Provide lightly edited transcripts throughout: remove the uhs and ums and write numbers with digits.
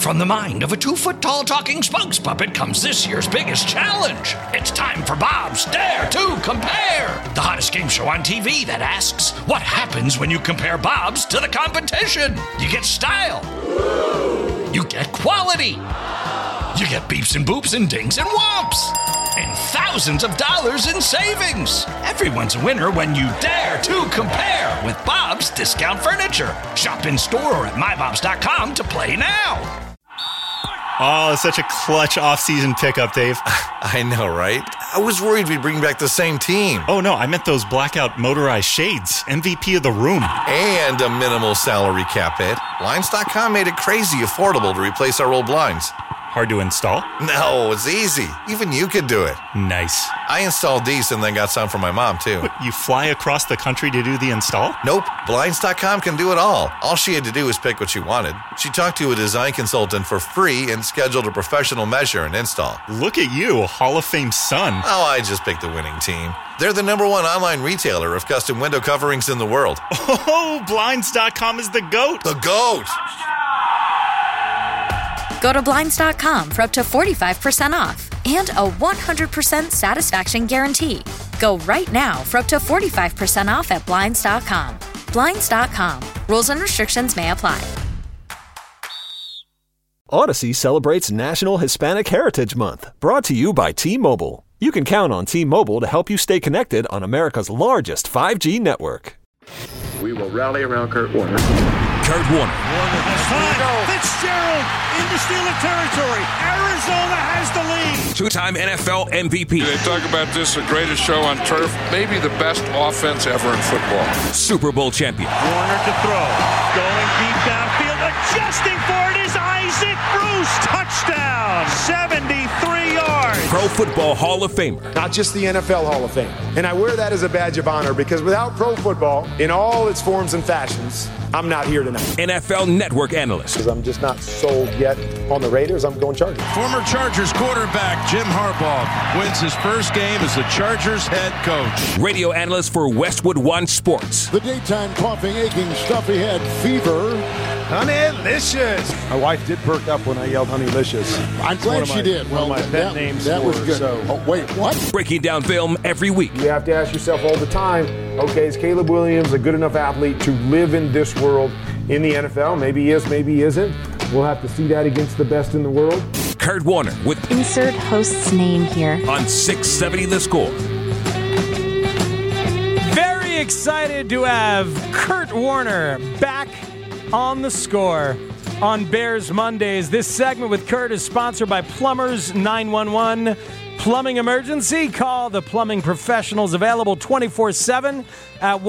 From the mind of a 2-foot-tall talking spokes puppet comes this year's biggest challenge. It's time for Bob's Dare to Compare, the hottest game show on TV that asks, what happens when you compare Bob's to the competition? You get style. You get quality. You get beeps and boops and dings and whomps. And thousands of dollars in savings. Everyone's a winner when you dare to compare with Bob's Discount Furniture. Shop in store or at mybobs.com to play now. Oh, such a clutch off-season pickup, Dave. I know, right? I was worried we'd bring back the same team. Oh, no, I meant those blackout motorized shades. MVP of the room. And a minimal salary cap hit. Blinds.com made it crazy affordable to replace our old blinds. Hard to install? No, it's easy. Even you could do it. Nice. I installed these and then got some for my mom, too. What, you fly across the country to do the install? Nope. Blinds.com can do it all. All she had to do was pick what she wanted. She talked to a design consultant for free and scheduled a professional measure and install. Look at you, Hall of Fame son. Oh, I just picked the winning team. They're the #1 online retailer of custom window coverings in the world. Oh, Blinds.com is the GOAT. The GOAT! Go to Blinds.com for up to 45% off and a 100% satisfaction guarantee. Go right now for up to 45% off at Blinds.com. Blinds.com. Rules and restrictions may apply. Odyssey celebrates National Hispanic Heritage Month, brought to you by T-Mobile. You can count on T-Mobile to help you stay connected on America's largest 5G network. We will rally around Kurt Warner. Kurt Warner. Warner has time. Fitzgerald into Steeler territory. Arizona has the lead. Two-time NFL MVP. They talk about this, the greatest show on turf, maybe the best offense ever in football. Super Bowl champion. Warner to throw. Going deep downfield. Adjusting for it is Isaac Bruce. Touchdown. 73 yards. Pro Football Hall of Famer. Not just the NFL Hall of Fame. And I wear that as a badge of honor because without pro football, in all its forms and fashions, I'm not here tonight. NFL Network analyst. Because I'm just not sold yet on the Raiders. I'm going Chargers. Former Chargers quarterback Jim Harbaugh wins his first game as the Chargers head coach. Radio analyst for Westwood One Sports. The daytime coughing, aching, stuffy head fever. Honeylicious. My wife did perk up when I yelled Honeylicious. I'm glad she did. One of my pet names. That was good. So. Oh, wait, what? Breaking down film every week. You have to ask yourself all the time, okay, is Caleb Williams a good enough athlete to live in this world in the NFL? Maybe he is, maybe he isn't. We'll have to see that against the best in the world. Kurt Warner with insert host's name here on 670 The Score. Very excited to have Kurt Warner back on The Score on Bears Mondays. This segment with Kurt is sponsored by Plumbers 911. Plumbing emergency? Call the plumbing professionals, available 24/7 at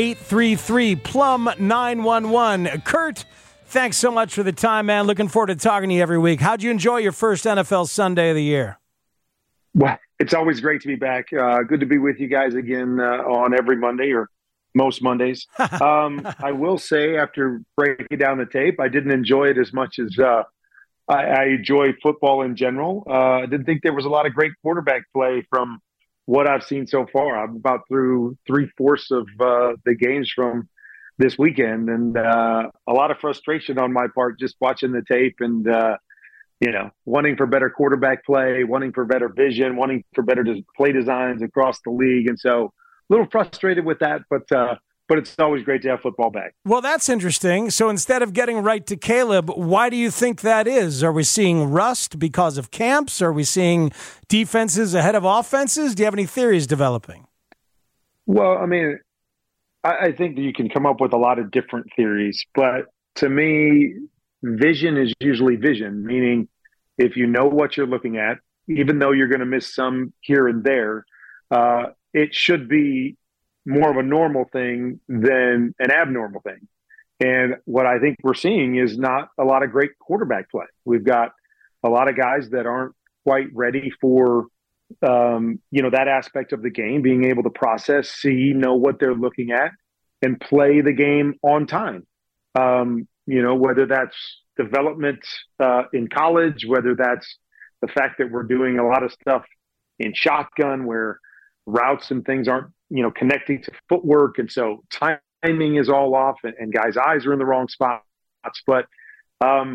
1-833-PLUM-911. Kurt, thanks so much for the time, man. Looking forward to talking to you every week. How'd you enjoy your first NFL Sunday of the year? Well, it's always great to be back. Good to be with you guys again on every Monday or most Mondays. I will say, after breaking down the tape, I didn't enjoy it as much as I enjoy football in general. I didn't think there was a lot of great quarterback play from what I've seen so far. I'm about through 3/4 of the games from this weekend, and a lot of frustration on my part just watching the tape and, wanting for better quarterback play, wanting for better vision, wanting for better play designs across the league. And so a little frustrated with that, but it's always great to have football back. Well, that's interesting. So instead of getting right to Caleb, why do you think that is? Are we seeing rust because of camps? Are we seeing defenses ahead of offenses? Do you have any theories developing? Well, I mean, I think that you can come up with a lot of different theories, but to me, vision is usually vision, meaning if you know what you're looking at, even though you're going to miss some here and there, it should be more of a normal thing than an abnormal thing. And what I think we're seeing is not a lot of great quarterback play. We've got a lot of guys that aren't quite ready for, that aspect of the game, being able to process, see, know what they're looking at, and play the game on time. Whether that's development in college, whether that's the fact that we're doing a lot of stuff in shotgun where routes and things aren't, connecting to footwork. And so timing is all off and guys' eyes are in the wrong spots. But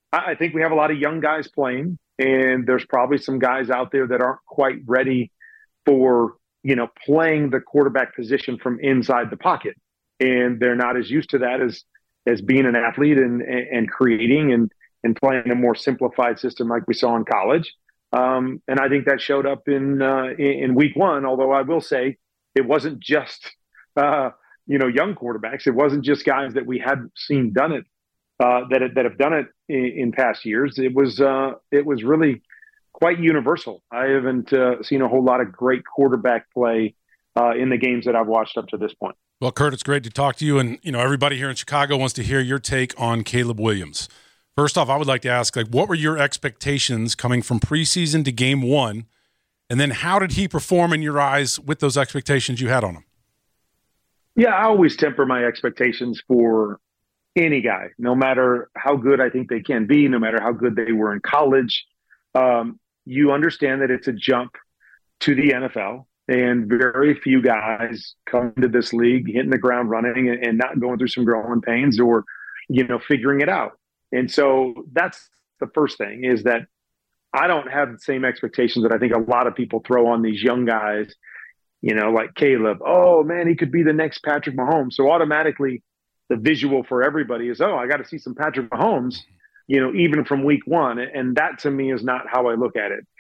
I think we have a lot of young guys playing, and there's probably some guys out there that aren't quite ready for, playing the quarterback position from inside the pocket. And they're not as used to that as being an athlete and creating and playing a more simplified system like we saw in college. And I think that showed up in week one, although I will say it wasn't just, young quarterbacks. It wasn't just guys that we hadn't seen done it, that have done it in past years. It was really quite universal. I haven't seen a whole lot of great quarterback play in the games that I've watched up to this point. Well, Kurt, it's great to talk to you. And, everybody here in Chicago wants to hear your take on Caleb Williams. First off, I would like to ask, what were your expectations coming from preseason to game one? And then how did he perform in your eyes with those expectations you had on him? Yeah, I always temper my expectations for any guy, no matter how good I think they can be, no matter how good they were in college. You understand that it's a jump to the NFL, and very few guys come into this league hitting the ground running and not going through some growing pains or, figuring it out. And so that's the first thing, is that I don't have the same expectations that I think a lot of people throw on these young guys, like Caleb. Oh, man, he could be the next Patrick Mahomes. So automatically the visual for everybody is, I got to see some Patrick Mahomes, even from week one. And that to me is not how I look at it.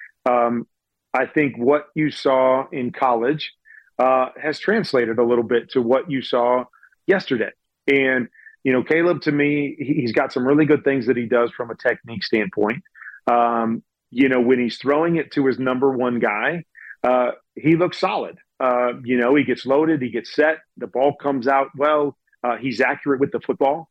I think what you saw in college has translated a little bit to what you saw yesterday. And, Caleb, to me, he's got some really good things that he does from a technique standpoint. When he's throwing it to his number one guy, he looks solid. He gets loaded, he gets set, the ball comes out well, he's accurate with the football.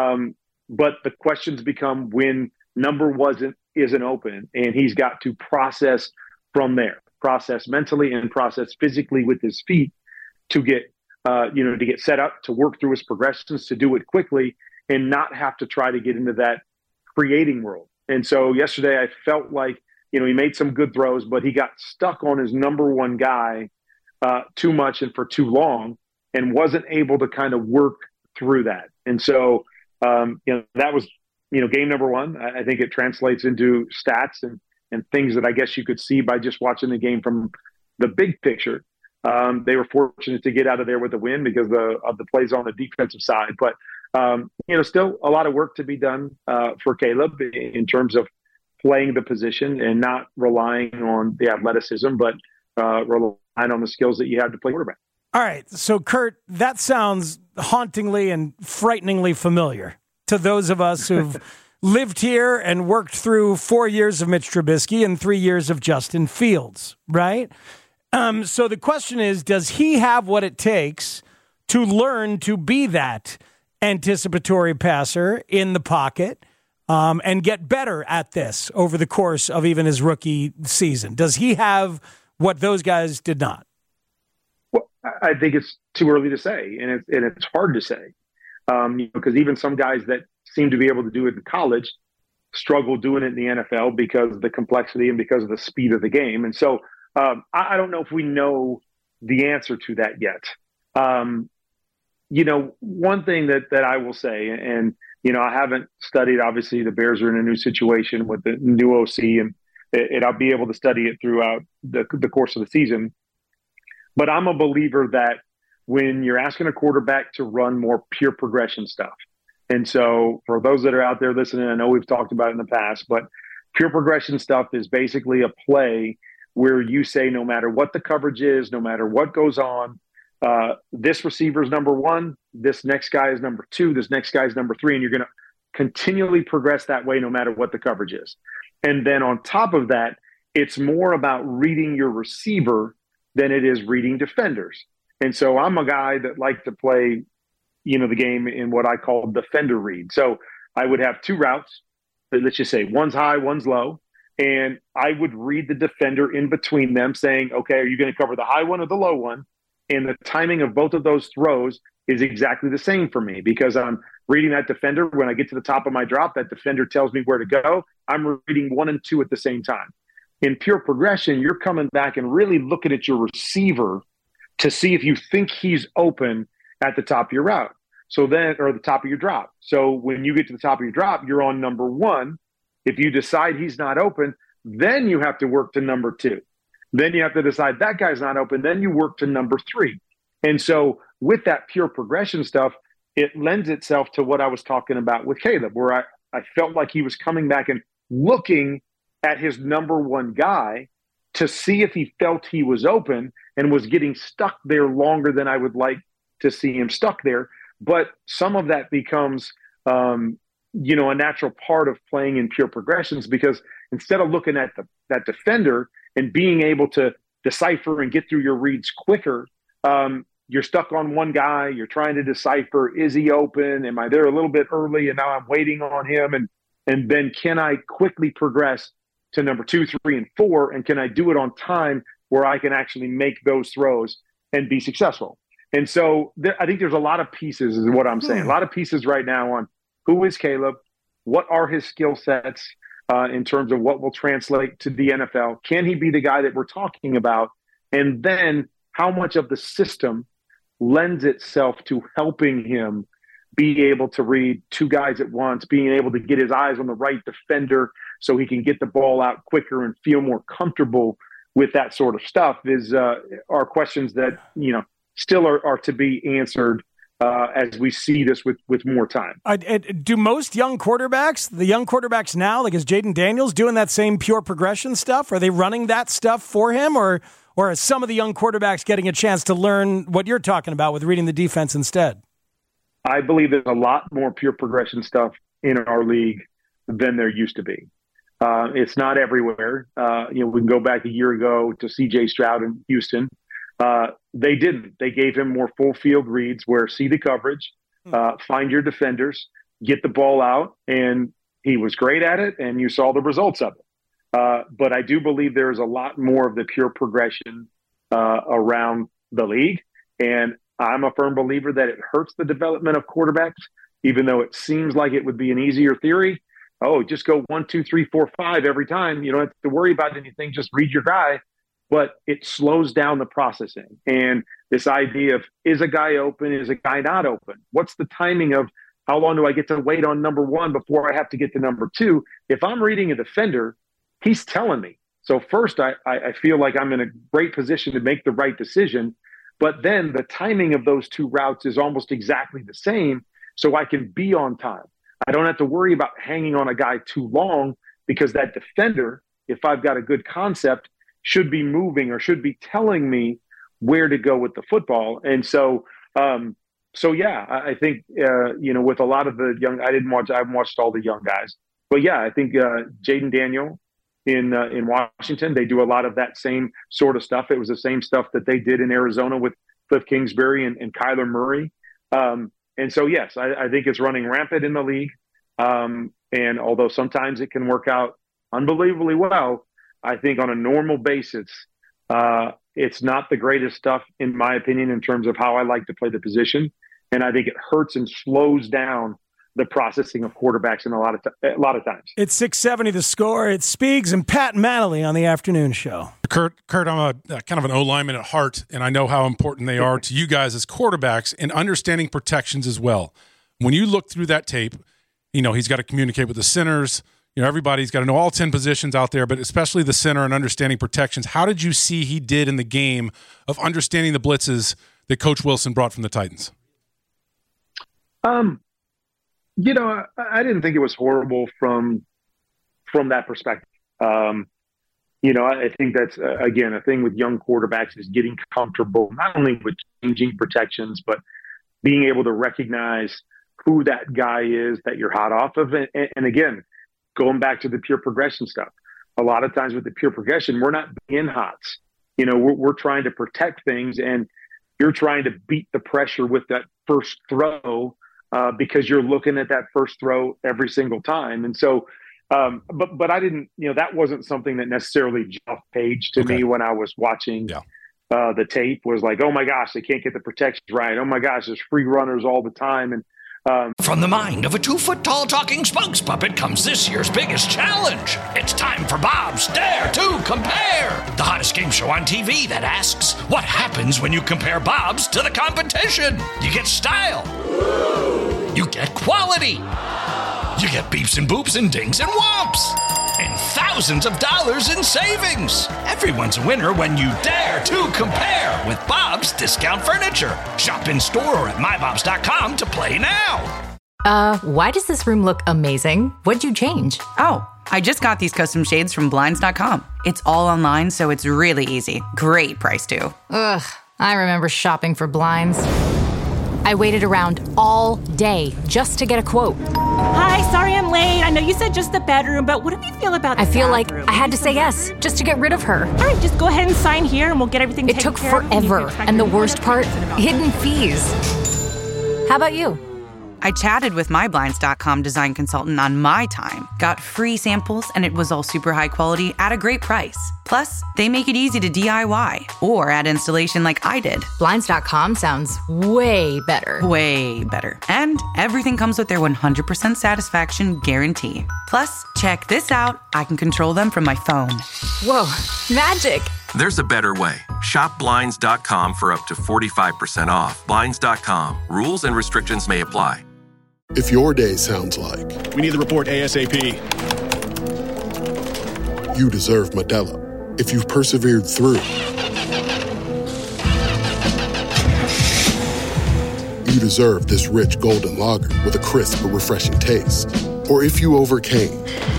But the questions become when number isn't open, and he's got to process from there, process mentally and process physically with his feet to get, to get set up, to work through his progressions, to do it quickly and not have to try to get into that creating world. And so yesterday I felt like, he made some good throws, but he got stuck on his number one guy too much and for too long and wasn't able to kind of work through that. And so, that was, game number one. I think it translates into stats and things that I guess you could see by just watching the game from the big picture. They were fortunate to get out of there with a win because of the plays on the defensive side. But, still a lot of work to be done for Caleb in terms of playing the position and not relying on the athleticism, but relying on the skills that you have to play quarterback. All right. So, Kurt, that sounds hauntingly and frighteningly familiar to those of us who've lived here and worked through 4 years of Mitch Trubisky and 3 years of Justin Fields, right? So the question is, does he have what it takes to learn to be that anticipatory passer in the pocket and get better at this over the course of even his rookie season? Does he have what those guys did not? Well, I think it's too early to say, and it's hard to say, because even some guys that seem to be able to do it in college struggle doing it in the NFL because of the complexity and because of the speed of the game. And so I don't know if we know the answer to that yet. One thing that I will say, and, I haven't studied, obviously the Bears are in a new situation with the new OC, and I'll be able to study it throughout the course of the season. But I'm a believer that when you're asking a quarterback to run more pure progression stuff, and so for those that are out there listening, I know we've talked about it in the past, but pure progression stuff is basically a play where you say, no matter what the coverage is, no matter what goes on, this receiver is number one, this next guy is number two, this next guy is number three, and you're going to continually progress that way no matter what the coverage is. And then on top of that, it's more about reading your receiver than it is reading defenders. And so I'm a guy that likes to play, the game in what I call defender read. So I would have two routes, let's just say one's high, one's low. And I would read the defender in between them saying, okay, are you going to cover the high one or the low one? And the timing of both of those throws is exactly the same for me because I'm reading that defender. When I get to the top of my drop, that defender tells me where to go. I'm reading 1 and 2 at the same time. In pure progression, you're coming back and really looking at your receiver to see if you think he's open at the top of your route. So then, or the top of your drop. So when you get to the top of your drop, you're on number one. If you decide he's not open, then you have to work to number 2. Then you have to decide that guy's not open. Then you work to number 3. And so with that pure progression stuff, it lends itself to what I was talking about with Caleb, where I felt like he was coming back and looking at his number 1 guy to see if he felt he was open and was getting stuck there longer than I would like to see him stuck there. But some of that becomes, a natural part of playing in pure progressions, because instead of looking at that defender and being able to decipher and get through your reads quicker, you're stuck on one guy. You're trying to decipher, is he open? Am I there a little bit early and now I'm waiting on him? And then can I quickly progress to number 2, 3, and 4? And can I do it on time where I can actually make those throws and be successful? And so I think there's a lot of pieces is what I'm saying. A lot of pieces right now on who is Caleb, what are his skill sets in terms of what will translate to the NFL. Can he be the guy that we're talking about? And then how much of the system lends itself to helping him be able to read 2 guys at once, being able to get his eyes on the right defender so he can get the ball out quicker and feel more comfortable with that sort of stuff are questions that, still are to be answered as we see this with more time. Do most young quarterbacks now, like is Jaden Daniels doing that same pure progression stuff? Are they running that stuff for him, or are some of the young quarterbacks getting a chance to learn what you're talking about with reading the defense instead? I believe there's a lot more pure progression stuff in our league than there used to be. It's not everywhere. We can go back a year ago to C.J. Stroud in Houston. They didn't. They gave him more full field reads where see the coverage, find your defenders, get the ball out, and he was great at it, and you saw the results of it. But I do believe there's a lot more of the pure progression around the league, and I'm a firm believer that it hurts the development of quarterbacks, even though it seems like it would be an easier theory. Oh, just go 1, 2, 3, 4, 5 every time. You don't have to worry about anything. Just read your guy. But it slows down the processing. And this idea of, is a guy open? Is a guy not open? What's the timing of how long do I get to wait on number 1 before I have to get to number 2? If I'm reading a defender, he's telling me. So first, I feel like I'm in a great position to make the right decision. But then the timing of those 2 routes is almost exactly the same, so I can be on time. I don't have to worry about hanging on a guy too long, because that defender, if I've got a good concept, should be moving or should be telling me where to go with the football. And so, I think, with a lot of the young, I haven't watched all the young guys, but yeah, I think Jaden Daniel in Washington, they do a lot of that same sort of stuff. It was the same stuff that they did in Arizona with Cliff Kingsbury and Kyler Murray. And so, yes, I think it's running rampant in the league. And although sometimes it can work out unbelievably well, I think on a normal basis, it's not the greatest stuff, in my opinion, in terms of how I like to play the position. And I think it hurts and slows down the processing of quarterbacks in a lot of times. It's 670 The Score. It's Speegs and Pat Manley on the afternoon show. Kurt, I'm a kind of an O-lineman at heart, and I know how important they are to you guys as quarterbacks and understanding protections as well. When you look through that tape, he's got to communicate with the centers. Everybody's got to know all 10 positions out there, but especially the center and understanding protections. How did you see he did in the game of understanding the blitzes that Coach Wilson brought from the Titans? I didn't think it was horrible from that perspective. I think that's, again, a thing with young quarterbacks is getting comfortable, not only with changing protections, but being able to recognize who that guy is that you're hot off of. And again, going back to the pure progression stuff, a lot of times with the pure progression, we're not in hots. We're trying to protect things, and you're trying to beat the pressure with that first throw because you're looking at that first throw every single time. And so, but I didn't, that wasn't something that necessarily jumped off page to me when I was watching the tape. Was like, oh my gosh, they can't get the protections right. Oh my gosh, there's free runners all the time. And from the mind of a 2-foot-tall talking spokes puppet comes this year's biggest challenge. It's time for Bob's Dare to Compare, the hottest game show on TV that asks, what happens when you compare Bob's to the competition? You get style. You get quality. You get beeps and boops and dings and whomps. And thousands of dollars in savings. Everyone's a winner when you dare to compare with Bob's Discount Furniture. Shop in store or at mybobs.com to play now. Why does this room look amazing? What'd you change? Oh, I just got these custom shades from Blinds.com. It's all online, so it's really easy. Great price, too. Ugh, I remember shopping for blinds. I waited around all day just to get a quote. Hi, sorry I'm late. I know you said just the bedroom, but what do you feel about the I feel bathroom? like I had to say yes just to get rid of her. All right, just go ahead and sign here and we'll get everything taken care of. It took forever, and the worst part, hidden fees. How about you? I chatted with my Blinds.com design consultant on my time, got free samples, and it was all super high quality at a great price. Plus, they make it easy to DIY or add installation like I did. Blinds.com sounds way better. Way better. And everything comes with their 100% satisfaction guarantee. Plus, check this out. I can control them from my phone. Whoa, magic. There's a better way. Shop Blinds.com for up to 45% off. Blinds.com. Rules and restrictions may apply. If your day sounds like... We need the report ASAP. You deserve Modelo. If you've persevered through... You deserve this rich golden lager with a crisp but refreshing taste. Or if you overcame...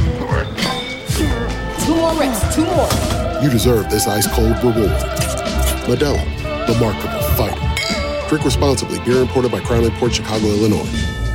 2 more reps, 2 more. You deserve this ice-cold reward. Modelo, the Remarkable Fighter. Drink responsibly. Beer imported by Crown Imports, Chicago, Illinois.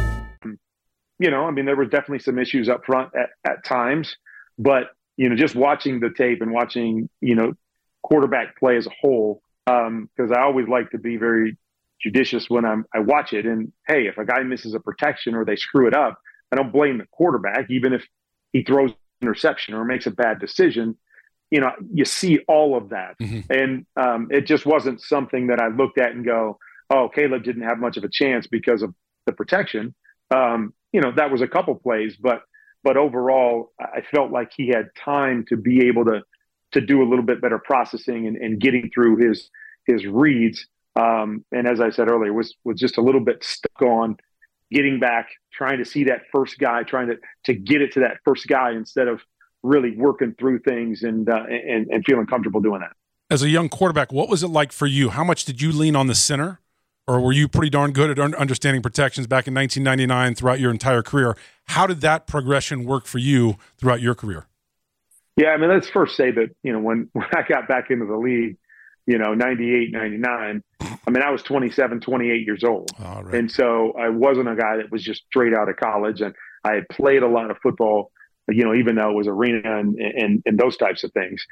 You know, I mean, there were definitely some issues up front at times, but, you know, just watching the tape and watching, you know, quarterback play as a whole, because I always like to be very judicious when I watch it. And, hey, if a guy misses a protection or they screw it up, I don't blame the quarterback, even if he throws an interception or makes a bad decision. You know, you see all of that. And it just wasn't something that I looked at and go, oh, Caleb didn't have much of a chance because of the protection. You know, that was a couple plays, but overall, I felt like he had time to be able to do a little bit better processing and getting through his reads. And as I said earlier, was just a little bit stuck on getting back, trying to see that first guy, trying to get it to that first guy instead of really working through things and feeling comfortable doing that. As a young quarterback, what was it like for you? How much did you lean on the center? Or were you pretty darn good at understanding protections back in 1999 throughout your entire career? How did that progression work for you throughout your career? Yeah, I mean, let's first say that, you know, when I got back into the league, you know, 98, 99, I mean, I was 27, 28 years old. Right. And so I wasn't a guy that was just straight out of college. And I had played a lot of football, you know, even though it was arena and those types of things.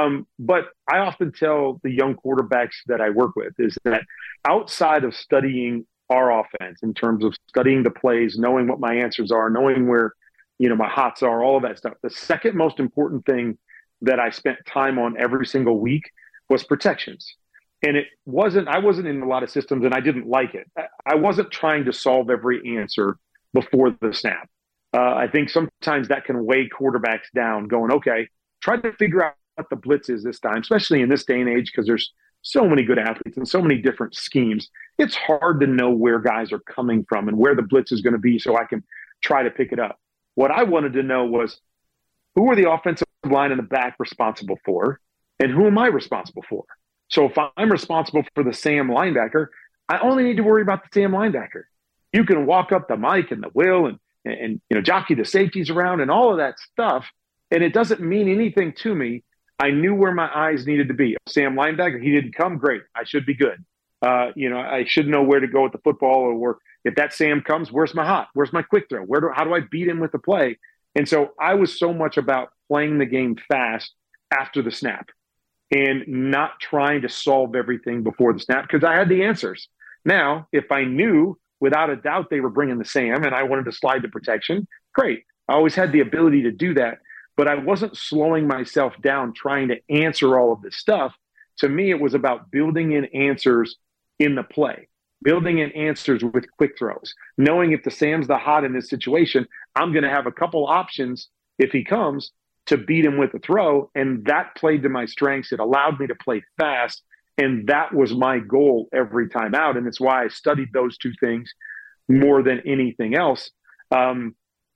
But I often tell the young quarterbacks that I work with is that outside of studying our offense, in terms of studying the plays, knowing what my answers are, knowing where, you know, my hots are, all of that stuff, the second most important thing that I spent time on every single week was protections. And I wasn't in a lot of systems and I didn't like it. I wasn't trying to solve every answer before the snap. I think sometimes that can weigh quarterbacks down going, okay, try to figure out what the blitz is this time, especially in this day and age, because there's so many good athletes and so many different schemes. It's hard to know where guys are coming from and where the blitz is going to be so I can try to pick it up. What I wanted to know was, who are the offensive line in the back responsible for, and who am I responsible for? So if I'm responsible for the Sam linebacker, I only need to worry about the Sam linebacker. You can walk up the Mike and the Will and you know, jockey the safeties around and all of that stuff, and it doesn't mean anything to me. I knew where my eyes needed to be. Sam linebacker, he didn't come, great. I should be good. You know, I should know where to go with the football, or if that Sam comes, where's my hot? Where's my quick throw? How do I beat him with the play? And so I was so much about playing the game fast after the snap and not trying to solve everything before the snap because I had the answers. Now, if I knew without a doubt they were bringing the Sam and I wanted to slide the protection, great. I always had the ability to do that, but I wasn't slowing myself down trying to answer all of this stuff. To me, it was about building in answers in the play, building in answers with quick throws, knowing if the Sam's the hot in this situation, I'm going to have a couple options if he comes to beat him with a throw. And that played to my strengths. It allowed me to play fast. And that was my goal every time out. And it's why I studied those two things more than anything else.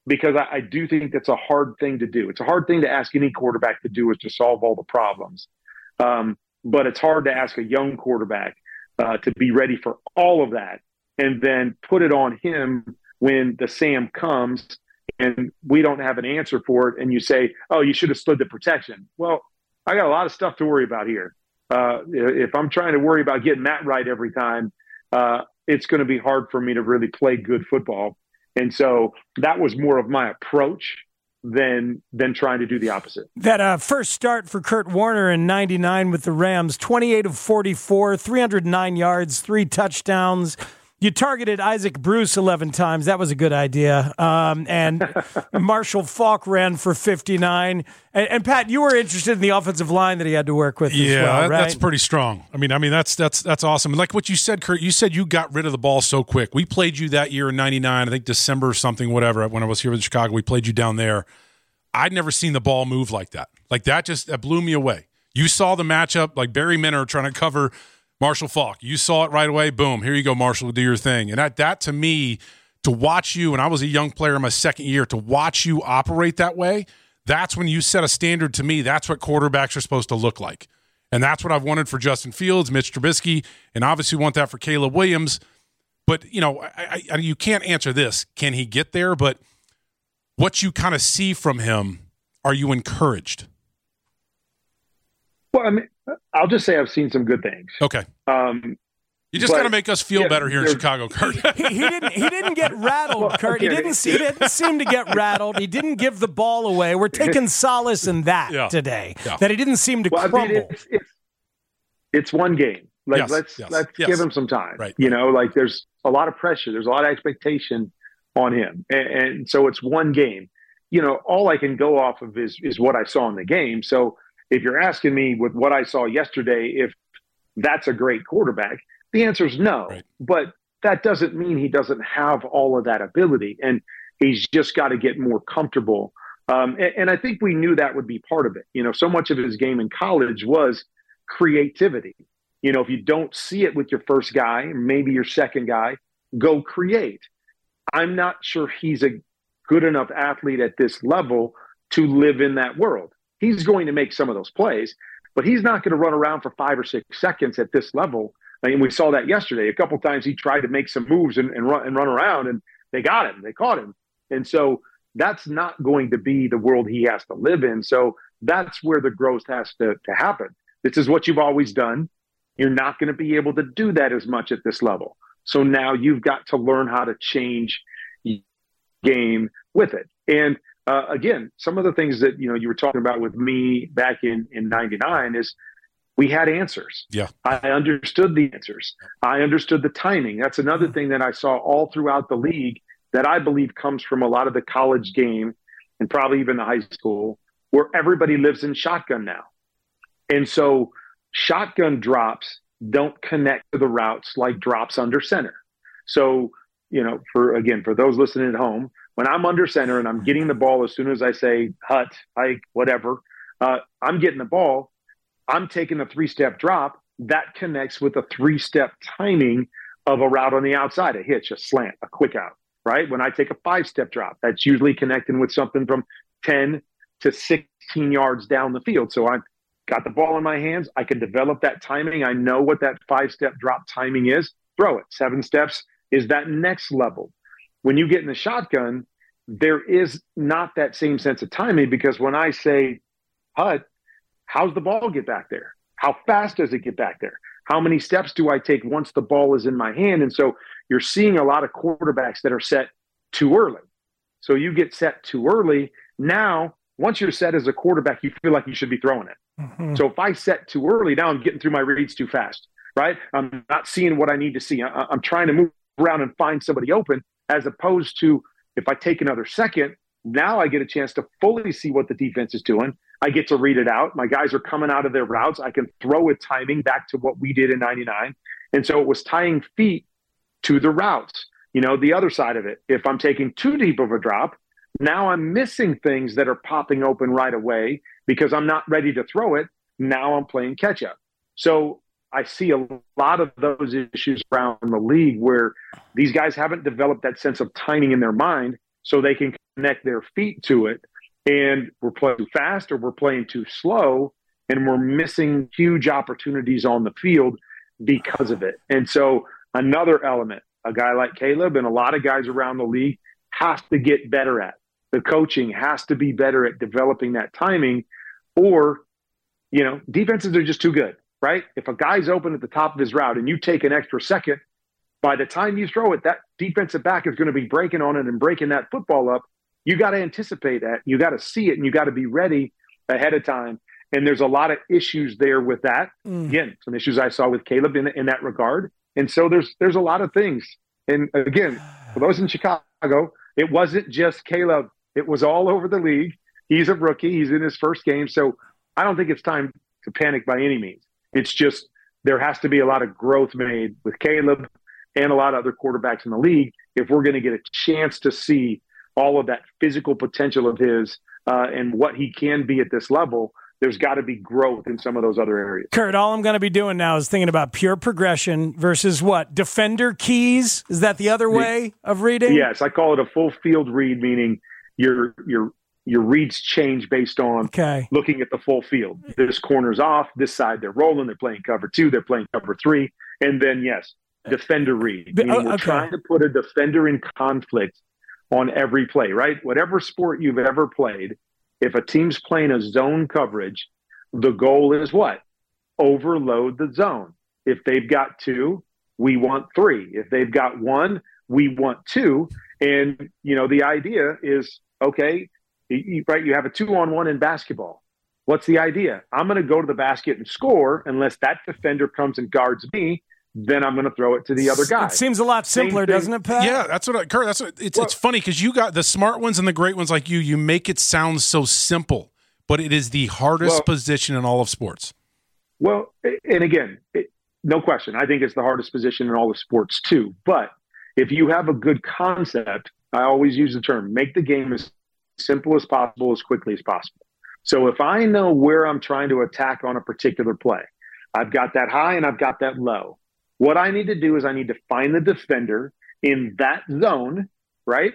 because I do think that's a hard thing to do. It's a hard thing to ask any quarterback to do, is to solve all the problems. But it's hard to ask a young quarterback to be ready for all of that and then put it on him when the Sam comes and we don't have an answer for it. And you say, oh, you should have stood the protection. Well, I got a lot of stuff to worry about here. If I'm trying to worry about getting that right every time, it's going to be hard for me to really play good football. And so that was more of my approach than trying to do the opposite. That first start for Kurt Warner in 99 with the Rams, 28 of 44, 309 yards, 3 touchdowns. You targeted Isaac Bruce 11 times. That was a good idea. And Marshall Faulk ran for 59. And Pat, you were interested in the offensive line that he had to work with as well, right? That's pretty strong. I mean, that's awesome. And like what you said, Kurt, you said you got rid of the ball so quick. We played you that year in 99, I think December or something, whatever, when I was here in Chicago. We played you down there. I'd never seen the ball move like that. Like that blew me away. You saw the matchup, like Barry Minner trying to cover Marshall Faulk. You saw it right away. Boom. Here you go, Marshall. Do your thing. And that to me, to watch you, and I was a young player in my second year, to watch you operate that way, that's when you set a standard to me. That's what quarterbacks are supposed to look like. And that's what I've wanted for Justin Fields, Mitch Trubisky, and obviously want that for Caleb Williams. But, you can't answer this. Can he get there? But what you kind of see from him, are you encouraged? Well, I mean, I'll just say I've seen some good things. Okay. You just got to make us feel better here in Chicago, Kurt. He didn't get rattled, Kurt. He didn't seem to get rattled. He didn't give the ball away. We're taking solace in that today, that he didn't seem to crumble. I mean, it's one game. Like, let's give him some time. Right. Like there's a lot of pressure. There's a lot of expectation on him. And so it's one game. All I can go off of is what I saw in the game. So if you're asking me with what I saw yesterday, if that's a great quarterback, the answer is no. Right. But that doesn't mean he doesn't have all of that ability, and he's just got to get more comfortable. And I think we knew that would be part of it. So much of his game in college was creativity. If you don't see it with your first guy, maybe your second guy, go create. I'm not sure he's a good enough athlete at this level to live in that world. He's going to make some of those plays, but he's not going to run around for 5 or 6 seconds at this level. I mean, we saw that yesterday. A couple of times he tried to make some moves and run around, and they got him. They caught him. And so that's not going to be the world he has to live in. So that's where the growth has to happen. This is what you've always done. You're not going to be able to do that as much at this level. So now you've got to learn how to change game with it. And again, some of the things that you were talking about with me back in 99 is we had answers. Yeah, I understood the answers. I understood the timing. That's another thing that I saw all throughout the league that I believe comes from a lot of the college game and probably even the high school, where everybody lives in shotgun now. And so shotgun drops don't connect to the routes like drops under center. So, for those listening at home, when I'm under center and I'm getting the ball as soon as I say hut, hike, whatever, I'm getting the ball, I'm taking a 3-step drop. That connects with a 3-step timing of a route on the outside, a hitch, a slant, a quick out, right? When I take a 5-step drop, that's usually connecting with something from 10 to 16 yards down the field. So I've got the ball in my hands. I can develop that timing. I know what that 5-step drop timing is. Throw it. 7 steps is that next level. When you get in the shotgun, there is not that same sense of timing, because when I say hut, how's the ball get back there? How fast does it get back there? How many steps do I take once the ball is in my hand? And so you're seeing a lot of quarterbacks that are set too early. So you get set too early. Now, once you're set as a quarterback, you feel like you should be throwing it. Mm-hmm. So if I set too early, now I'm getting through my reads too fast, right? I'm not seeing what I need to see. I'm trying to move around and find somebody open, as opposed to if I take another second, now I get a chance to fully see what the defense is doing. I get to read it out. My guys are coming out of their routes. I can throw with timing back to what we did in 99. And so it was tying feet to the routes. The other side of it, if I'm taking too deep of a drop, now I'm missing things that are popping open right away because I'm not ready to throw it. Now I'm playing catch up. So I see a lot of those issues around the league where these guys haven't developed that sense of timing in their mind so they can connect their feet to it, and we're playing too fast or we're playing too slow, and we're missing huge opportunities on the field because of it. And so another element, a guy like Caleb and a lot of guys around the league have to get better at. The coaching has to be better at developing that timing, or, defenses are just too good, right? If a guy's open at the top of his route and you take an extra second, by the time you throw it, that defensive back is going to be breaking on it and breaking that football up. You got to anticipate that. You got to see it, and you got to be ready ahead of time. And there's a lot of issues there with that. Again, some issues I saw with Caleb in that regard. And so there's a lot of things. And again, for those in Chicago, it wasn't just Caleb. It was all over the league. He's a rookie. He's in his first game. So I don't think it's time to panic by any means. It's just there has to be a lot of growth made with Caleb and a lot of other quarterbacks in the league if we're going to get a chance to see all of that physical potential of his and what he can be at this level. There's got to be growth in some of those other areas. Kurt, all I'm going to be doing now is thinking about pure progression versus what? Defender keys? Is that the other way of reading? Yes, I call it a full field read, meaning your reads change based on looking at the full field. This corner's off, this side they're rolling, they're playing cover 2, they're playing cover 3, and then, yes, defender read. Meaning we're trying to put a defender in conflict on every play, right? Whatever sport you've ever played, if a team's playing a zone coverage, the goal is what? Overload the zone. If they've got 2, we want 3. If they've got 1, we want 2. And, the idea is, okay, right, you have a 2-on-1 in basketball. What's the idea? I'm going to go to the basket and score unless that defender comes and guards me. Then I'm going to throw it to the other guy. It seems a lot simpler, doesn't it, Pat? Yeah, Kurt, it's funny because you got the smart ones and the great ones like you make it sound so simple, but it is the hardest position in all of sports. Well, and again, no question. I think it's the hardest position in all of sports too. But if you have a good concept, I always use the term, make the game as simple as possible, as quickly as possible. So if I know where I'm trying to attack on a particular play, I've got that high and I've got that low. What I need to do is I need to find the defender in that zone, right?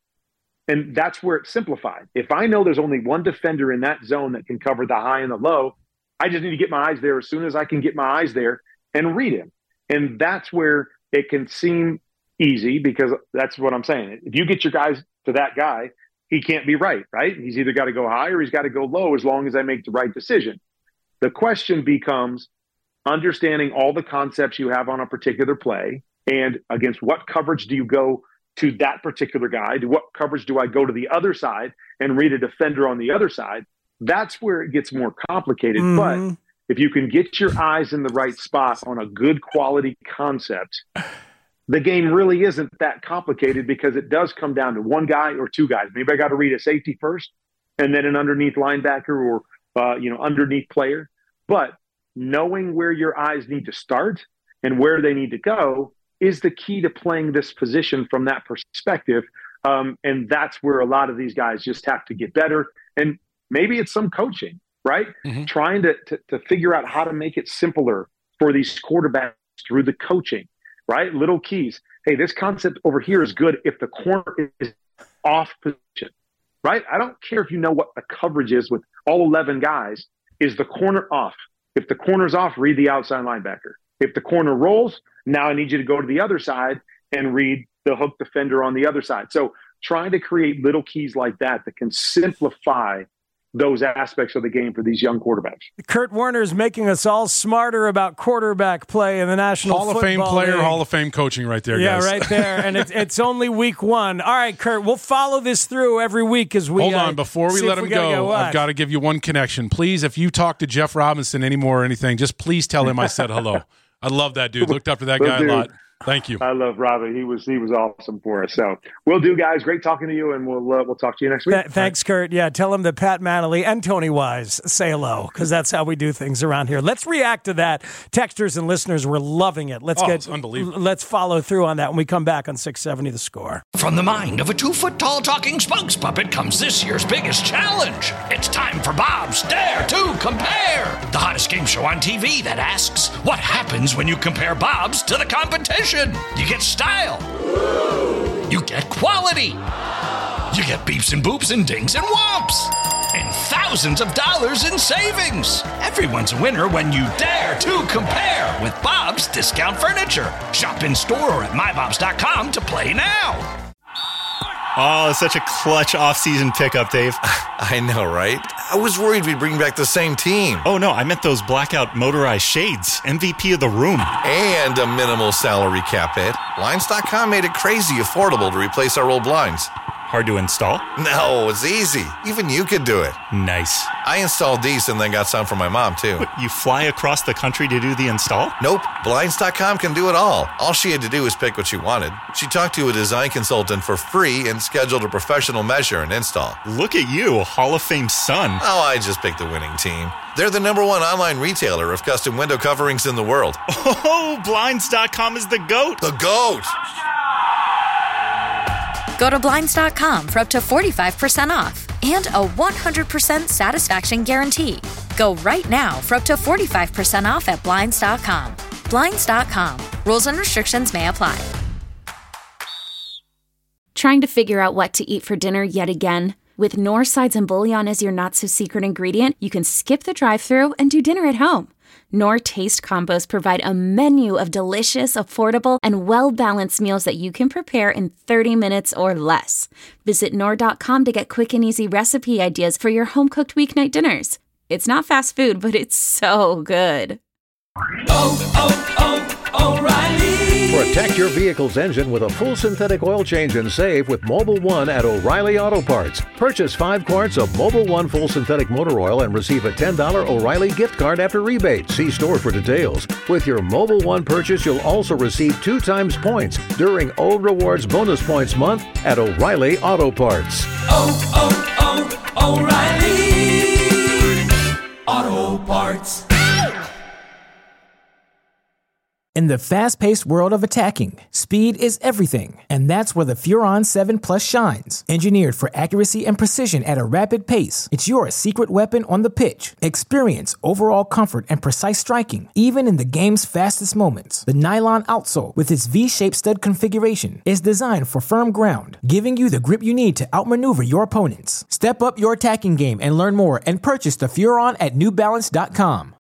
And that's where it's simplified. If I know there's only one defender in that zone that can cover the high and the low, I just need to get my eyes there as soon as I can get my eyes there and read him. And that's where it can seem easy because that's what I'm saying. If you get your guys to that guy, he can't be right? He's either got to go high or he's got to go low as long as I make the right decision. The question becomes, understanding all the concepts you have on a particular play and against what coverage do you go to that particular guy? What coverage do I go to the other side and read a defender on the other side? That's where it gets more complicated. But if you can get your eyes in the right spot on a good quality concept, the game really isn't that complicated because it does come down to one guy or 2 guys. Maybe I got to read a safety first and then an underneath linebacker or underneath player. But knowing where your eyes need to start and where they need to go is the key to playing this position from that perspective. And that's where a lot of these guys just have to get better. And maybe it's some coaching, right? Trying to figure out how to make it simpler for these quarterbacks through the coaching, right? Little keys. Hey, this concept over here is good if the corner is off position, right? I don't care if you know what the coverage is with all 11 guys. Is the corner off? If the corner's off, read the outside linebacker. If the corner rolls, now I need you to go to the other side and read the hook defender on the other side. So trying to create little keys like that can simplify those aspects of the game for these young quarterbacks. Kurt Warner is making us all smarter about quarterback play in the National Hall of Fame player, League. Hall of Fame coaching right there, guys. Yeah, right there. And it's only week 1. All right, Kurt, we'll follow this through every week as we Hold on, before we let him go, I've got to give you one connection. Please, if you talk to Jeff Robinson anymore or anything, just please tell him I said hello. I love that dude. Looked up to that guy a lot. Thank you. I love Robbie. He was awesome for us. So we'll do, guys. Great talking to you, and we'll talk to you next week. Thanks, Kurt. Yeah, tell him that Pat Manley and Tony Wise say hello because that's how we do things around here. Let's react to that. Texters and listeners were loving it. It's unbelievable. Let's follow through on that when we come back on 670 The Score. From the mind of a 2-foot-tall talking spokes puppet comes this year's biggest challenge. It's time for Bob's Dare to Compare, the hottest game show on TV that asks, what happens when you compare Bob's to the competition? You get style. You get quality. You get beeps and boops and dings and whomps. And thousands of dollars in savings. Everyone's a winner when you dare to compare with Bob's Discount Furniture. Shop in store or at mybobs.com to play now. Oh, such a clutch off-season pickup, Dave. I know, right? I was worried we'd bring back the same team. Oh, no, I meant those blackout motorized shades. MVP of the room. And a minimal salary cap hit. Blinds.com made it crazy affordable to replace our old blinds. Hard to install? No, it's easy. Even you could do it. Nice. I installed these and then got some for my mom, too. What, you fly across the country to do the install? Nope. Blinds.com can do it all. All she had to do was pick what she wanted. She talked to a design consultant for free and scheduled a professional measure and install. Look at you, a Hall of Fame son. Oh, I just picked the winning team. They're the #1 online retailer of custom window coverings in the world. Oh, Blinds.com is the GOAT. The GOAT! Go to Blinds.com for up to 45% off and a 100% satisfaction guarantee. Go right now for up to 45% off at Blinds.com. Blinds.com. Rules and restrictions may apply. Trying to figure out what to eat for dinner yet again? With Knorr Sides and Bouillon as your not-so-secret ingredient, you can skip the drive-thru and do dinner at home. Knorr Taste Combos provide a menu of delicious, affordable, and well-balanced meals that you can prepare in 30 minutes or less. Visit Knorr.com to get quick and easy recipe ideas for your home-cooked weeknight dinners. It's not fast food, but it's so good. O'Reilly. Protect your vehicle's engine with a full synthetic oil change and save with Mobil 1 at O'Reilly Auto Parts. Purchase 5 quarts of Mobil 1 full synthetic motor oil and receive a $10 O'Reilly gift card after rebate. See store for details. With your Mobil 1 purchase, you'll also receive 2 times points during O Rewards Bonus Points Month at O'Reilly Auto Parts. O'Reilly Auto Parts. In the fast-paced world of attacking, speed is everything, and that's where the Furon 7 Plus shines. Engineered for accuracy and precision at a rapid pace, it's your secret weapon on the pitch. Experience overall comfort and precise striking, even in the game's fastest moments. The nylon outsole, with its V-shaped stud configuration, is designed for firm ground, giving you the grip you need to outmaneuver your opponents. Step up your attacking game and learn more and purchase the Furon at NewBalance.com.